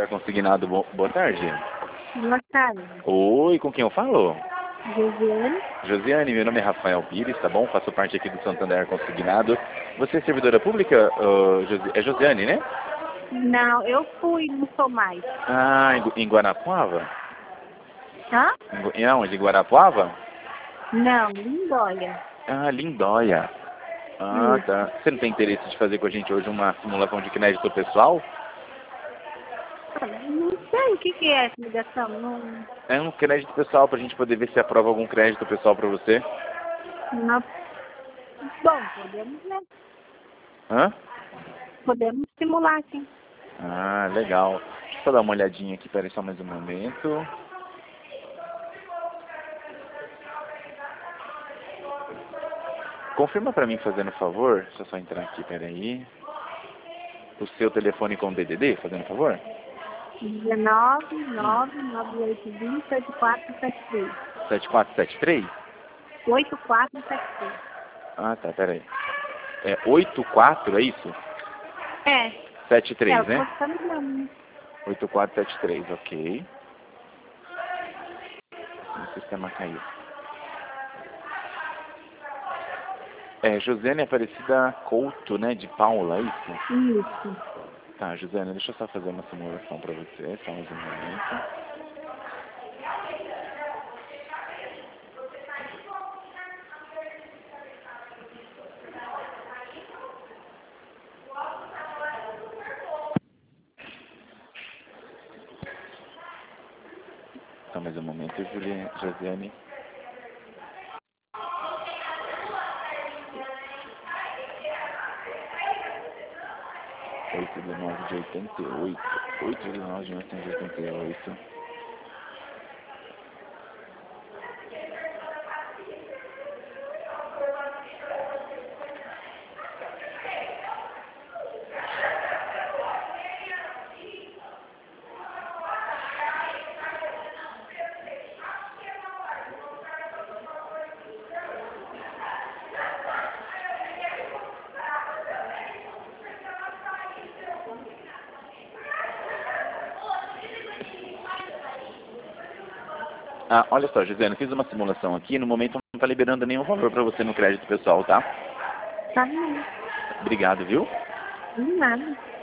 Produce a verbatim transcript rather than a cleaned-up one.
Consignado, bo boa tarde. Boa tarde. Oi, com quem eu falo? Josiane. Josiane, meu nome é Rafael Pires, tá bom? Faço parte aqui do Santander Consignado. Você é servidora pública? Uh, Josi é Josiane, né? Não, eu fui, não sou mais. Ah, em, em Guarapuava? Hã? Em, onde? Em Guarapuava? Não, Lindóia. Ah, Lindóia. Ah, Isso. tá. Você não tem interesse de fazer com a gente hoje uma simulação de crédito pessoal? Não sei o que, que é essa ligação. Não, É um crédito pessoal pra gente poder ver se aprova algum crédito pessoal pra você. não. Bom, podemos, né? Hã? Podemos simular, sim. Ah, legal. Deixa eu só dar uma olhadinha aqui, peraí só mais um momento. Confirma pra mim, fazendo favor. Deixa eu só entrar aqui, peraí. O seu telefone com D D D, fazendo favor? dezenove, nove, nove oito dois zero, oito quatro sete três. sete quatro sete três? oito quatro sete três. Ah, tá, peraí. É oito quatro, é isso? É. sete três, É, eu né? tô ficando mesmo. oito quatro sete três, ok. O sistema caiu. É, Josiane Aparecida Couto, né? De Paula, é isso? Isso. Tá, Josiane, deixa eu só fazer uma simulação pra você, só mais um momento. Só mais um momento, Juliane, Josiane. oito de nove de oitenta e oito. oito de nove de mil novecentos e oitenta e oito. Ah, olha só, Josiane, fiz uma simulação aqui, no momento não está liberando nenhum valor para você no crédito pessoal, tá? Tá bom. Obrigado, viu? De nada.